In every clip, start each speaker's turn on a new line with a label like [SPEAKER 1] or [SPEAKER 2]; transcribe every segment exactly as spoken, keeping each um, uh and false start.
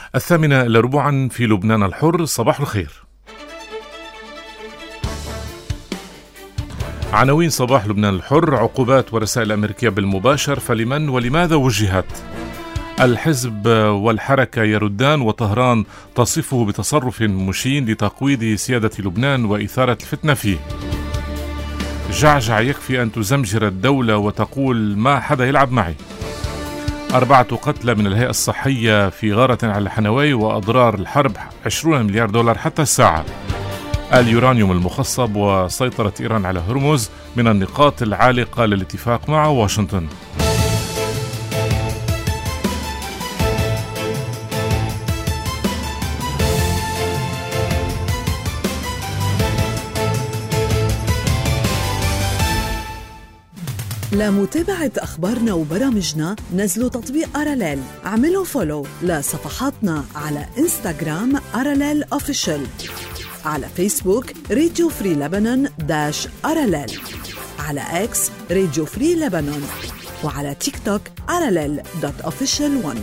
[SPEAKER 1] الثامنة إلى ربعا في لبنان الحر. صباح الخير. عناوين صباح لبنان الحر: عقوبات ورسائل أمريكية بالمباشر، فلمن ولماذا وجهت؟ الحزب والحركة يردان، وطهران تصفه بتصرف مشين لتقويض سيادة لبنان وإثارة الفتنة فيه. جعجع: يكفي أن تزمجر الدولة وتقول ما حدا يلعب معي. أربعة قتلى من الهيئة الصحية في غارة على الحنوي، وأضرار الحرب عشرين مليار دولار حتى الساعة. اليورانيوم المخصب وسيطرة إيران على هرمز من النقاط العالقة للاتفاق مع واشنطن.
[SPEAKER 2] لمتابعة أخبارنا وبرامجنا نزلوا تطبيق أراليل، اعملوا فولو لصفحاتنا على إنستغرام أراليل أوفيشال، على فيسبوك راديو فري لبنان داش أراليل، على إكس راديو فري لبنان، وعلى تيك توك أراليل دوت أوفيشال ون.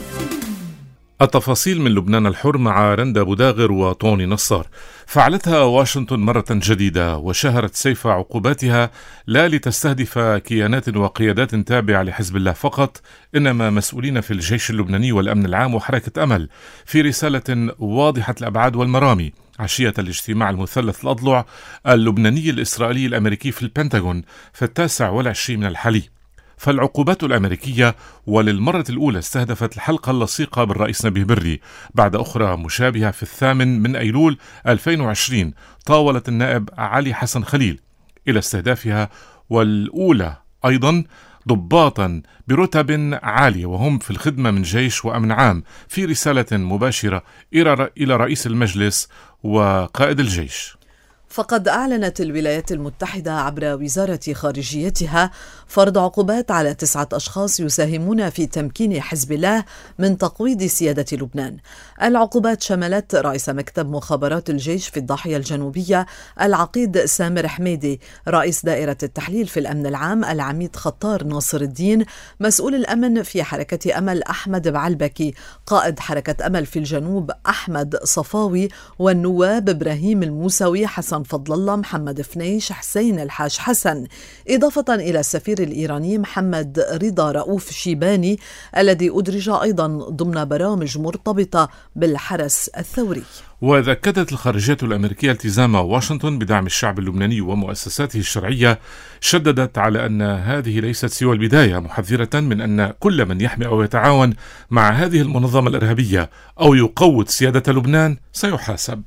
[SPEAKER 1] التفاصيل من لبنان الحر مع رندا بوداغر وطوني نصار. فعلتها واشنطن مرة جديدة وشهرت سيف عقوباتها لا لتستهدف كيانات وقيادات تابعة لحزب الله فقط، إنما مسؤولين في الجيش اللبناني والأمن العام وحركة أمل، في رسالة واضحة الأبعاد والمرامي عشية الاجتماع المثلث الأضلع اللبناني الإسرائيلي الأمريكي في البنتاغون في التاسع والعشرين من الحالي. فالعقوبات الأمريكية وللمرة الأولى استهدفت الحلقة اللصيقة بالرئيس نبيه بري، بعد أخرى مشابهة في الثامن من أيلول ألفين وعشرين طاولت النائب علي حسن خليل إلى استهدافها، والأولى أيضا ضباطا برتب عالية وهم في الخدمة من جيش وأمن عام، في رسالة مباشرة إلى رئيس المجلس وقائد الجيش.
[SPEAKER 2] فقد أعلنت الولايات المتحدة عبر وزارة خارجيتها فرض عقوبات على تسعة أشخاص يساهمون في تمكين حزب الله من تقويض سيادة لبنان. العقوبات شملت رئيس مكتب مخابرات الجيش في الضاحية الجنوبية العقيد سامر حميدي، رئيس دائرة التحليل في الأمن العام العميد خطار ناصر الدين، مسؤول الأمن في حركة أمل أحمد بعلبكي، قائد حركة أمل في الجنوب أحمد صفاوي، والنواب إبراهيم الموسوي، حسن فضل الله، محمد فنيش، حسين الحاج حسن، إضافة إلى السفير الإيراني محمد رضا رؤوف شيباني الذي أدرج أيضا ضمن برامج مرتبطة بالحرس الثوري.
[SPEAKER 1] وذكرت الخارجية الأمريكية التزام واشنطن بدعم الشعب اللبناني ومؤسساته الشرعية، شددت على أن هذه ليست سوى البداية، محذرة من أن كل من يحمي أو يتعاون مع هذه المنظمة الإرهابية أو يقوض سيادة لبنان سيحاسب.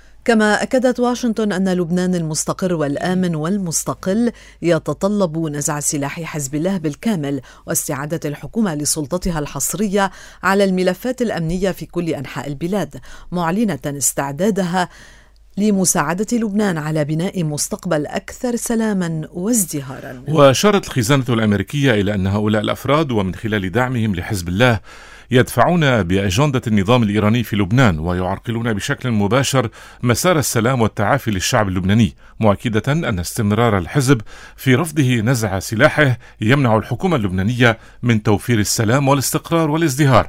[SPEAKER 2] كما أكدت واشنطن أن لبنان المستقر والآمن والمستقل يتطلب نزع سلاح حزب الله بالكامل واستعادة الحكومة لسلطتها الحصرية على الملفات الأمنية في كل أنحاء البلاد، معلنة استعدادها لمساعدة لبنان على بناء مستقبل أكثر سلاما وازدهارا.
[SPEAKER 1] وأشارت الخزانة الأمريكية إلى أن هؤلاء الأفراد ومن خلال دعمهم لحزب الله يدفعون بأجندة النظام الإيراني في لبنان ويعرقلون بشكل مباشر مسار السلام والتعافي للشعب اللبناني، مؤكدة أن استمرار الحزب في رفضه نزع سلاحه يمنع الحكومة اللبنانية من توفير السلام والاستقرار والازدهار.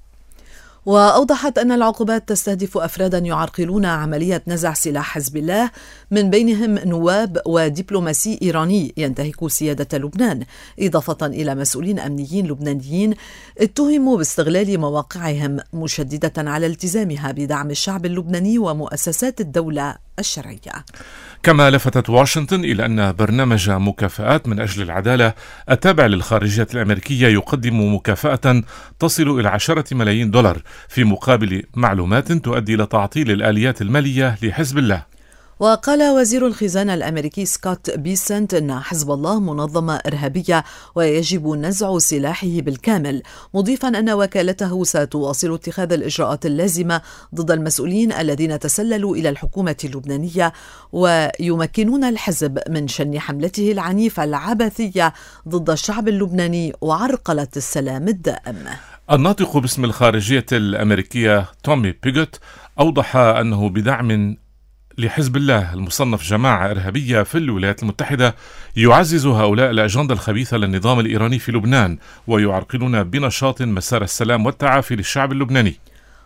[SPEAKER 2] وأوضحت أن العقوبات تستهدف أفرادا يعرقلون عملية نزع سلاح حزب الله، من بينهم نواب ودبلوماسي إيراني ينتهك سيادة لبنان، إضافة إلى مسؤولين أمنيين لبنانيين اتهموا باستغلال مواقعهم، مشددة على التزامها بدعم الشعب اللبناني ومؤسسات الدولة الشرعية.
[SPEAKER 1] كما لفتت واشنطن إلى أن برنامج مكافآت من أجل العدالة التابع للخارجية الأمريكية يقدم مكافأة تصل إلى عشرة ملايين دولار في مقابل معلومات تؤدي إلى تعطيل الآليات المالية لحزب الله.
[SPEAKER 2] وقال وزير الخزانة الأمريكي سكوت بيسنت أن حزب الله منظمة إرهابية ويجب نزع سلاحه بالكامل، مضيفا أن وكالته ستواصل اتخاذ الإجراءات اللازمة ضد المسؤولين الذين تسللوا إلى الحكومة اللبنانية ويمكنون الحزب من شن حملته العنيفة العبثية ضد الشعب اللبناني وعرقلة السلام الدائم.
[SPEAKER 1] الناطق باسم الخارجية الأمريكية تومي بيغوت أوضح أنه بدعم لحزب الله المصنف جماعة إرهابية في الولايات المتحدة يعزز هؤلاء الأجندة الخبيثة للنظام الإيراني في لبنان ويعرقلون بنشاط مسار السلام والتعافي للشعب اللبناني.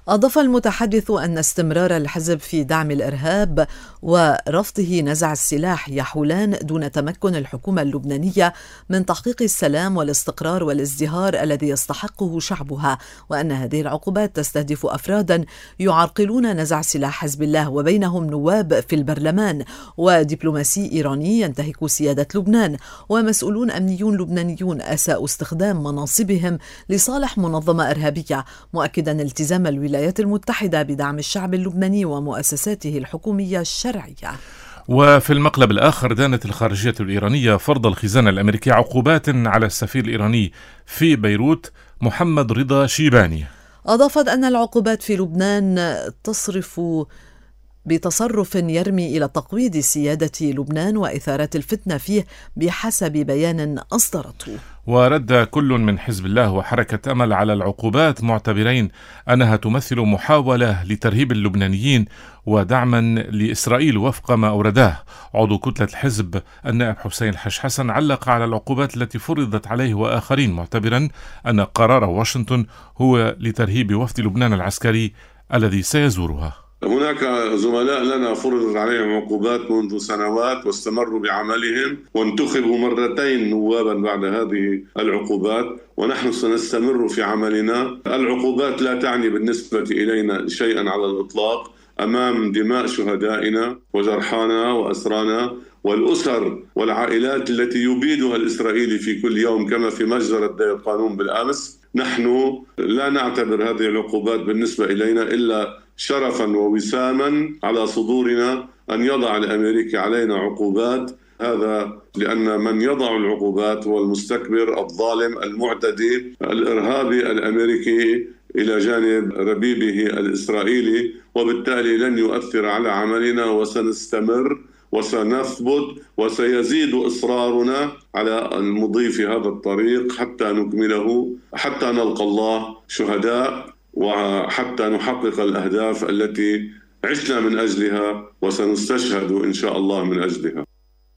[SPEAKER 2] أضاف المتحدث أن استمرار الحزب في دعم الإرهاب ورفضه نزع السلاح يحولان دون تمكن الحكومة اللبنانية من تحقيق السلام والاستقرار والازدهار الذي يستحقه شعبها، وأن هذه العقوبات تستهدف أفرادا يعرقلون نزع سلاح حزب الله وبينهم نواب في البرلمان ودبلوماسي إيراني ينتهك سيادة لبنان ومسؤولون أمنيون لبنانيون أساءوا استخدام مناصبهم لصالح منظمة إرهابية، مؤكدا التزام الولايات الولايات المتحدة بدعم الشعب اللبناني ومؤسساته الحكومية الشرعية.
[SPEAKER 1] وفي المقلب الآخر دانت الخارجية الإيرانية فرض الخزانة الأمريكي عقوبات على السفير الإيراني في بيروت محمد رضا شيباني.
[SPEAKER 2] أضافت أن العقوبات في لبنان تصرف بتصرف يرمي إلى تقويض سيادة لبنان وإثارة الفتنة فيه بحسب بيان أصدرته.
[SPEAKER 1] ورد كل من حزب الله وحركة أمل على العقوبات معتبرين أنها تمثل محاولة لترهيب اللبنانيين ودعما لإسرائيل وفق ما أورداه. عضو كتلة الحزب النائب حسين الحج حسن علق على العقوبات التي فرضت عليه وآخرين، معتبرا أن قرار واشنطن هو لترهيب وفد لبنان العسكري الذي سيزورها.
[SPEAKER 3] هناك زملاء لنا فرضت عليهم عقوبات منذ سنوات واستمروا بعملهم وانتخبوا مرتين نوابا بعد هذه العقوبات، ونحن سنستمر في عملنا. العقوبات لا تعني بالنسبة إلينا شيئا على الإطلاق أمام دماء شهدائنا وجرحانا وأسرانا والأسر والعائلات التي يبيدها الإسرائيلي في كل يوم كما في مجزرة دير قانون بالأمس. نحن لا نعتبر هذه العقوبات بالنسبة إلينا إلا شرفا ووساما على صدورنا أن يضع الأمريكي علينا عقوبات. هذا لأن من يضع العقوبات هو المستكبر الظالم المعتدي الإرهابي الأمريكي إلى جانب ربيبه الإسرائيلي، وبالتالي لن يؤثر على عملنا وسنستمر وسنثبت وسيزيد إصرارنا على المضي في هذا الطريق حتى نكمله، حتى نلقى الله شهداء وحتى نحقق الأهداف التي عشنا من أجلها وسنستشهد إن شاء الله من أجلها.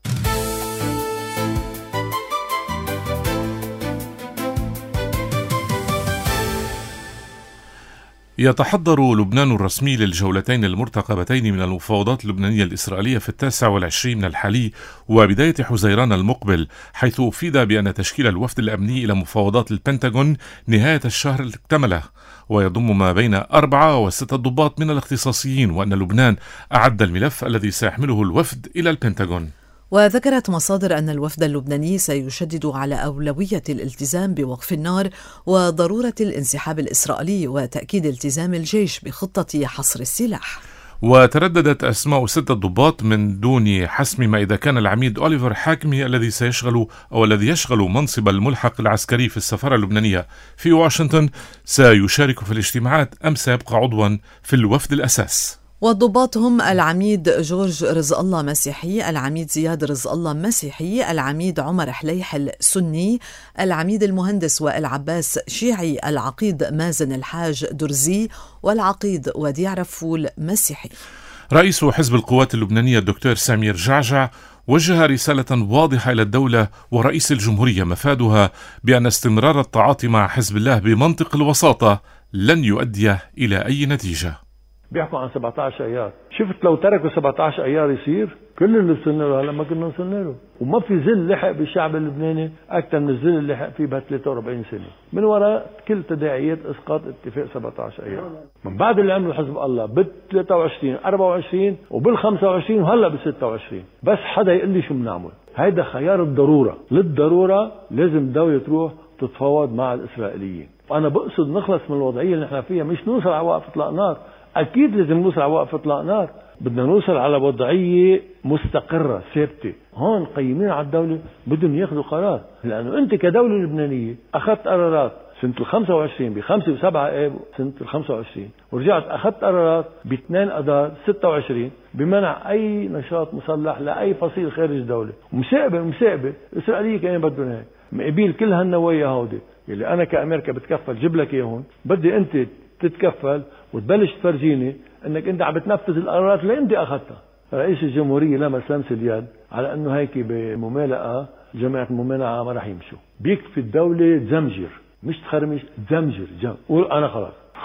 [SPEAKER 1] يتحضر لبنان الرسمي للجولتين المرتقبتين من المفاوضات اللبنانية الإسرائيلية في التاسع والعشرين من الحالي وبداية حزيران المقبل، حيث أفيد بأن تشكيل الوفد الأمني إلى مفاوضات البنتاغون نهاية الشهر اكتمله، ويضم ما بين أربعة وستة ضباط من الاختصاصيين، وأن لبنان أعد الملف الذي سيحمله الوفد إلى البنتاغون.
[SPEAKER 2] وذكرت مصادر أن الوفد اللبناني سيشدد على أولوية الالتزام بوقف النار وضرورة الانسحاب الإسرائيلي وتأكيد التزام الجيش بخطة حصر السلاح.
[SPEAKER 1] وترددت أسماء ستة ضباط من دون حسم ما إذا كان العميد أوليفر حاكمي الذي سيشغل أو الذي يشغل منصب الملحق العسكري في السفارة اللبنانية في واشنطن سيشارك في الاجتماعات أم سيبقى عضوا في الوفد الأساس.
[SPEAKER 2] والضباط هم العميد جورج رزق الله مسيحي، العميد زياد رزق الله مسيحي، العميد عمر حليح السني، العميد المهندس وائل عباس شيعي، العقيد مازن الحاج درزي، والعقيد وديع رفول مسيحي.
[SPEAKER 1] رئيس حزب القوات اللبنانية الدكتور سمير جعجع وجه رسالة واضحة إلى الدولة ورئيس الجمهورية مفادها بأن استمرار التعاطي مع حزب الله بمنطق الوساطة لن يؤدي إلى أي نتيجة.
[SPEAKER 4] بيحكوا عن سبعة عشر ايار، شفت لو تركوا سبعة عشر ايار يصير كل اللي وصلنا له هلا ما كنا وصلنا له، وما في ذل لحق بالشعب اللبناني اكثر من الذل اللي لحق فيه ب ثلاثة وأربعين سنه من وراء كل تداعيات اسقاط اتفاق سبعة عشر ايار. من بعد اللي عمله حزب الله بال ثلاثة وعشرين أربعة وعشرين وبال خمسة وعشرين وهلا بال ستة وعشرين، بس حدا يقول لي شو بنعمل؟ هيدا خيار الضروره، للضروره لازم الدوله تروح تتفاوض مع الاسرائيليين، وانا بقصد نخلص من الوضعيه اللي نحن فيها، مش نوصل على وقف اطلاق نار. أكيد لازم نوصل على وقف إطلاق نار، بدنا نوصل على وضعية مستقرة ثابتة. هون قيمين على الدولة بدهم ياخذوا قرار، لأنه أنت كدولة لبنانية أخذت قرارات سنة الخمسة وعشرين بخمسة وسبعة آب سنة الخمسة وعشرين، ورجعت أخذت قرارات باثنين أذار ستة وعشرين بمنع أي نشاط مسلح لأي فصيل خارج الدولة. ومساقبة مساقبة الإسرائيلية كانوا بدهم هيك، مقبيل كل هالنوايا هودي اللي أنا كأمريكا بتكفل جيب لك إياهم، بدي أنت تتكفل وتبلش تفرجيني انك انت عم بتنفذ القرارات اللي انت اخذتها. رئيس الجمهوريه لمس لمس اليد على انه هيك بممالئه جماعه الممانعه ما راح يمشوا. بيكفي الدوله تزمجر مش تخرمش، تزمجر جم. قول انا خلاص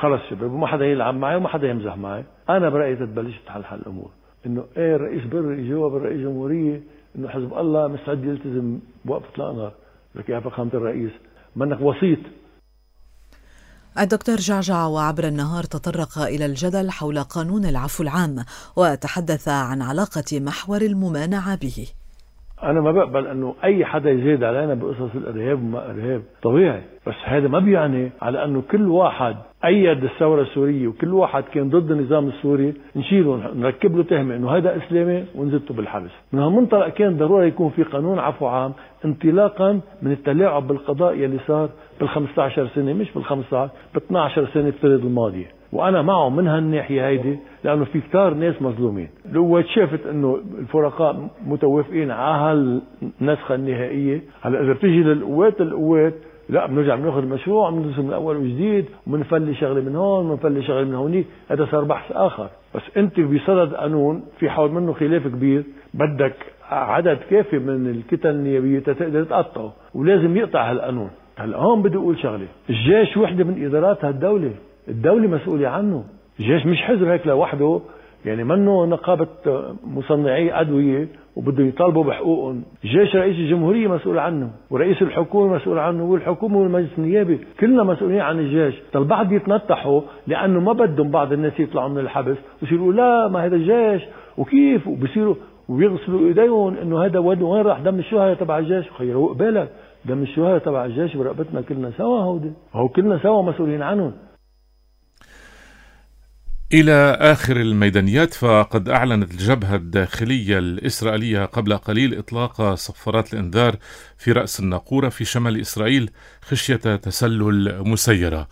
[SPEAKER 4] خلص شباب وما حدا يلعب معي وما حدا يمزح معي. أنا برأيي تتبلش تحل الأمور إنه إيه الرئيس بري جواب الرئيس جمهورية إنه حزب الله مستعد يلتزم بوقف إطلاق نار. لك يا فخامة الرئيس منك وسيط.
[SPEAKER 2] الدكتور جعجع وعبر النهار تطرق إلى الجدل حول قانون العفو العام وتحدث عن علاقة محور الممانعة به.
[SPEAKER 4] أنا ما بقبل أنه أي حدا يزيد علينا بقصص الإرهاب وما إرهاب طبيعي، بس هذا ما بيعني على أنه كل واحد أيد الثورة السورية وكل واحد كان ضد النظام السوري نشيله نركب له تهمة أنه هذا إسلامي ونزلته بالحبس. من هالمنطلق كان ضروري يكون في قانون عفو عام انطلاقا من التلاعب بالقضاء يلي صار بالخمسة عشر سنة، مش بالخمسة عشر باثنى عشر سنة الفترة الماضية. وأنا معه من هالناحية هيدي لأنه في كتار ناس مظلومين. لو شافت أنه الفرقاء متوافقين على هالنسخة النهائية، هلا إذا بتيجي للقوات القوات لا بنرجع بناخذ المشروع بندرسه من الاول وجديد وبنفلي شغله من هون وبنفلي شغله من هونيك، هذا صار بحث اخر. بس انت بصدد قانون في حول منه خلاف كبير بدك عدد كافي من الكتل النيابيه تقدر تقطعه ولازم يقطع هالقانون. هلا هون بدي اقول شغله، الجيش وحده من ادارات هالدوله، الدوله مسؤوله عنه، الجيش مش حزب هيك لوحده، يعني منه نقابه مصنعي ادويه وبده يطالبوا بحقوقهم. الجيش رئيس الجمهورية مسؤول عنه ورئيس الحكومة مسؤول عنه والحكومة والمجلس النيابي كلنا مسؤولين عن الجيش. البعض يتنطحوا لأنه ما بدهم بعض الناس يطلعوا من الحبس ويصيروا لا ما هذا الجيش وكيف، وبيصيروا ويغسلوا ايديهم انه هذا وين راح دم الشهداء تبع الجيش. خيروا قبالك دم الشهداء تبع الجيش برقبتنا كلنا سوا، هودي هو كلنا سوا مسؤولين عنهم.
[SPEAKER 1] إلى آخر الميدانيات، فقد أعلنت الجبهة الداخلية الإسرائيلية قبل قليل إطلاق صفارات الإنذار في رأس الناقورة في شمال إسرائيل خشية تسلل مسيرة.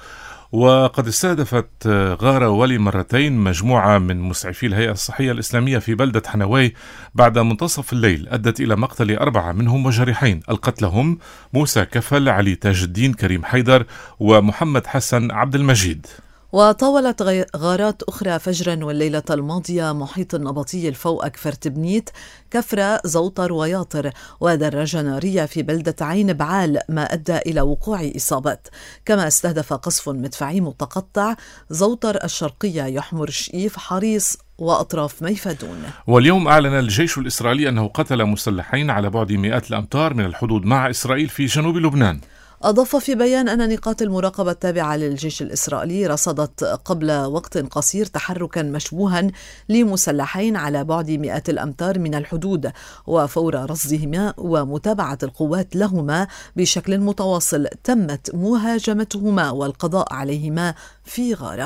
[SPEAKER 1] وقد استهدفت غارة ولي مرتين مجموعة من مسعفي الهيئة الصحية الإسلامية في بلدة حنواي بعد منتصف الليل، أدت إلى مقتل أربعة منهم وجريحين. القتلى هم موسى كفل، علي تاج الدين، كريم حيدر، ومحمد حسن عبد المجيد.
[SPEAKER 2] وطاولت غارات أخرى فجرا والليلة الماضية محيط النبطي الفوق كفر تبنيت، كفرة، زوطر وياطر، ودراجة نارية في بلدة عين بعال ما أدى إلى وقوع إصابات. كما استهدف قصف مدفعي متقطع زوطر الشرقية يحمر شئيف حريص وأطراف ميفدون.
[SPEAKER 1] واليوم أعلن الجيش الإسرائيلي أنه قتل مسلحين على بعد مئات الأمتار من الحدود مع إسرائيل في جنوب لبنان.
[SPEAKER 2] أضاف في بيان أن نقاط المراقبة التابعة للجيش الإسرائيلي رصدت قبل وقت قصير تحركا مشبوها لمسلحين على بعد مئات الأمتار من الحدود، وفور رصدهما ومتابعة القوات لهما بشكل متواصل تمت مهاجمتهما والقضاء عليهما في غارة.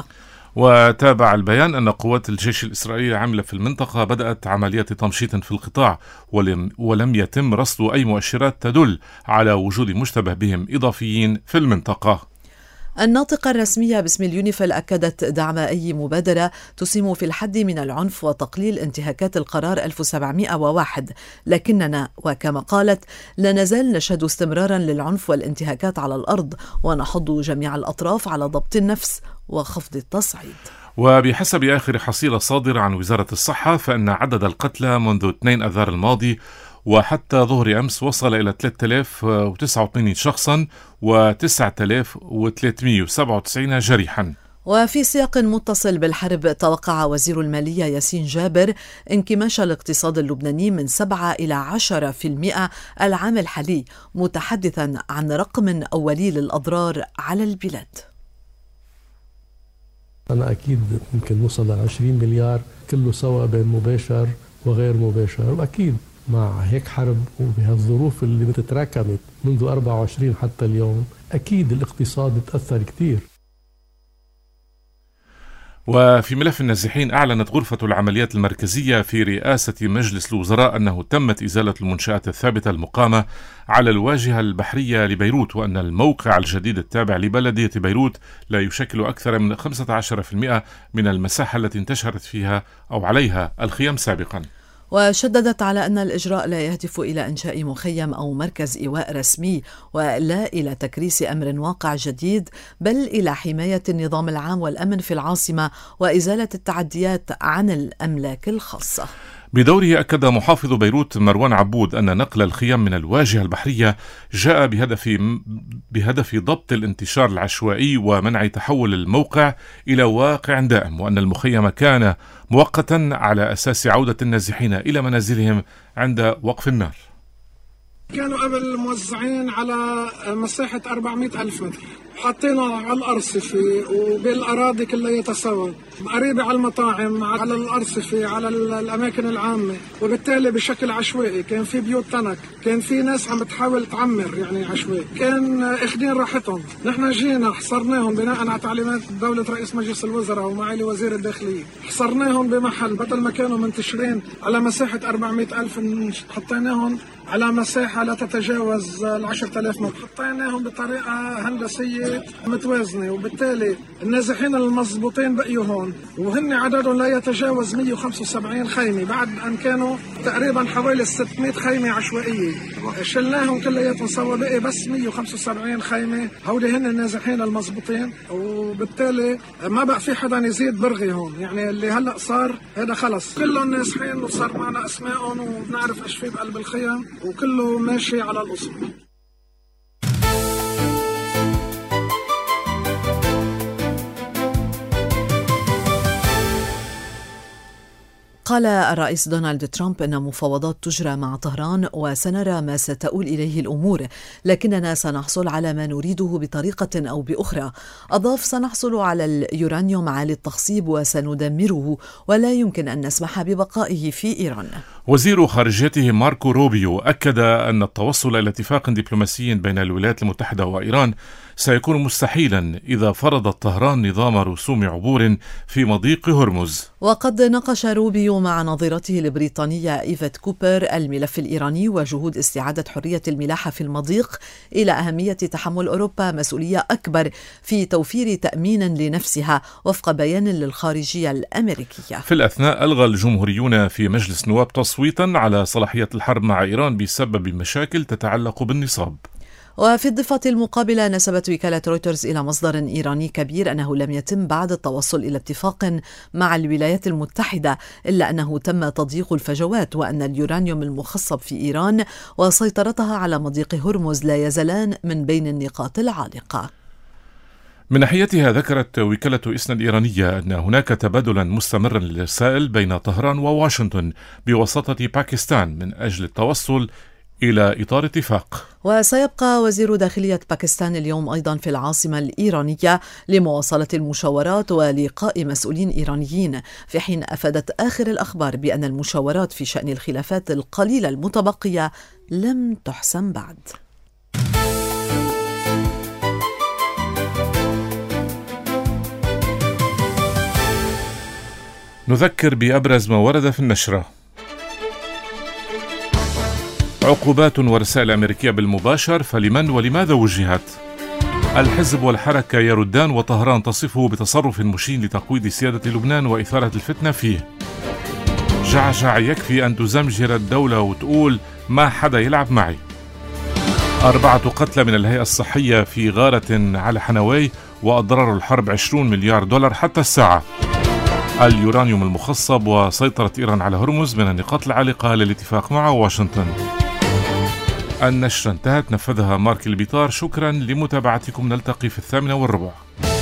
[SPEAKER 1] وتابع البيان أن قوات الجيش الإسرائيلي العاملة في المنطقة بدأت عملية تمشيط في القطاع، ولم, ولم يتم رصد أي مؤشرات تدل على وجود مشتبه بهم إضافيين في المنطقة.
[SPEAKER 2] الناطقة الرسمية باسم اليونيفيل أكدت دعم أي مبادرة تسهم في الحد من العنف وتقليل انتهاكات القرار ألف وسبعمئة وواحد، لكننا وكما قالت لا نزال نشهد استمرارا للعنف والانتهاكات على الأرض، ونحض جميع الأطراف على ضبط النفس وخفض التصعيد.
[SPEAKER 1] وبحسب آخر حصيلة صادرة عن وزارة الصحة فإن عدد القتلى منذ اثنين أذار الماضي وحتى ظهر أمس وصل إلى ثلاثة آلاف وتسعة وثمانين شخصا وتسعة آلاف وثلاثمئة وسبعة وتسعين جريحا.
[SPEAKER 2] وفي سياق متصل بالحرب، توقع وزير المالية ياسين جابر انكماش الاقتصاد اللبناني من سبعة إلى عشرة بالمئة العام الحالي، متحدثا عن رقم أولي للأضرار على البلاد.
[SPEAKER 5] أنا أكيد ممكن نوصل ل عشرين مليار كله سوا بين مباشر وغير مباشر، وأكيد مع هيك حرب وبهالظروف اللي بتتراكمت منذ أربعة وعشرين حتى اليوم أكيد الاقتصاد تأثر كتير.
[SPEAKER 1] وفي ملف النازحين، أعلنت غرفة العمليات المركزية في رئاسة مجلس الوزراء أنه تمت إزالة المنشآت الثابتة المقامة على الواجهة البحرية لبيروت، وأن الموقع الجديد التابع لبلدية بيروت لا يشكل أكثر من خمسة عشر بالمئة من المساحة التي انتشرت فيها أو عليها الخيام سابقا.
[SPEAKER 2] وشددت على أن الإجراء لا يهدف إلى إنشاء مخيم أو مركز إيواء رسمي، ولا إلى تكريس أمر واقع جديد، بل إلى حماية النظام العام والأمن في العاصمة وإزالة التعديات عن الأملاك الخاصة.
[SPEAKER 1] بدوره أكد محافظ بيروت مروان عبود أن نقل الخيام من الواجهة البحرية جاء بهدف بهدف ضبط الانتشار العشوائي ومنع تحول الموقع إلى واقع دائم، وأن المخيم كان مؤقتا على أساس عودة النازحين إلى منازلهم عند وقف النار.
[SPEAKER 6] كانوا قبل موزعين على مساحة أربعمائة ألف متر، حطينا على الأرصفة وبالأراضي كلها سوا، قريبة على المطاعم، على الأرصفة، على الأماكن العامة، وبالتالي بشكل عشوائي. كان في بيوت تنك، كان في ناس عم بتحاول تعمر يعني عشوائي، كان اخدين راحتهم. نحن جينا حصرناهم بناء على تعليمات دولة رئيس مجلس الوزراء ومعالي وزير الداخلية، حصرناهم بمحل بدل ما كانوا منتشرين على مساحة أربعمائة ألف، حطيناهم على مساحة لا تتجاوز العشرة آلاف متر، حطيناهم بطريقة هندسية متوازنة، وبالتالي النازحين المضبوطين بقيوا هون، وهن عددهم لا يتجاوز مئة وخمسة وسبعين خيمة بعد أن كانوا تقريبا حوالي ستمائة خيمة عشوائية. شلناهم كلياتهم سوا، بقي بس مئة وخمسة وسبعين خيمة، هودي هن النازحين المضبوطين، وبالتالي ما بقى في حدا يزيد برغي هون. يعني اللي هلأ صار هذا خلص، كلهم نازحين وصار معنا أسمائهم وبنعرف إيش في بقلب الخيام، وكله ماشي على الأصول.
[SPEAKER 2] قال الرئيس دونالد ترامب أن مفاوضات تجرى مع طهران وسنرى ما ستؤول إليه الأمور، لكننا سنحصل على ما نريده بطريقة أو بأخرى. أضاف: سنحصل على اليورانيوم عالي التخصيب وسندمره، ولا يمكن أن نسمح ببقائه في إيران.
[SPEAKER 1] وزير خارجيته ماركو روبيو أكد أن التوصل إلى اتفاق دبلوماسي بين الولايات المتحدة وإيران سيكون مستحيلا إذا فرضت طهران نظام رسوم عبور في مضيق هرمز.
[SPEAKER 2] وقد ناقش روبيو مع نظيرته البريطانية إيفت كوبر الملف الإيراني وجهود استعادة حرية الملاحة في المضيق، إلى أهمية تحمل أوروبا مسؤولية أكبر في توفير تأمين لنفسها وفق بيان للخارجية الأمريكية.
[SPEAKER 1] في الأثناء ألغى الجمهوريون في مجلس النواب تصويتا على صلاحية الحرب مع إيران بسبب مشاكل تتعلق بالنصاب.
[SPEAKER 2] وفي الضفة المقابلة نسبت وكالة رويترز إلى مصدر إيراني كبير أنه لم يتم بعد التوصل إلى اتفاق مع الولايات المتحدة، إلا أنه تم تضييق الفجوات، وأن اليورانيوم المخصب في إيران وسيطرتها على مضيق هرمز لا يزالان من بين النقاط العالقة.
[SPEAKER 1] من ناحيتها ذكرت وكالة إسنا الإيرانية أن هناك تبادلا مستمرا للرسائل بين طهران وواشنطن بواسطة باكستان من أجل التوصل إلى إطار اتفاق.
[SPEAKER 2] وسيبقى وزير داخلية باكستان اليوم أيضا في العاصمة الإيرانية لمواصلة المشاورات ولقاء مسؤولين إيرانيين، في حين أفادت آخر الأخبار بأن المشاورات في شأن الخلافات القليلة المتبقية لم تحسم بعد.
[SPEAKER 1] نذكر بأبرز ما ورد في النشرة. عقوبات ورسائل أمريكية بالمباشر، فلمن ولماذا وجهت؟ الحزب والحركة يردان وطهران تصفه بتصرف مشين لتقويض سيادة لبنان وإثارة الفتنة فيه. جعجع يكفي أن تزمجر الدولة وتقول ما حدا يلعب معي. أربعة قتلى من الهيئة الصحية في غارة على حنوي، وأضرار الحرب عشرين مليار دولار حتى الساعة. اليورانيوم المخصب وسيطرة إيران على هرمز من النقاط العالقة للاتفاق مع واشنطن. النشرة انتهت، نفذها مارك البيطار. شكرا لمتابعتكم، نلتقي في الثامنة والربع.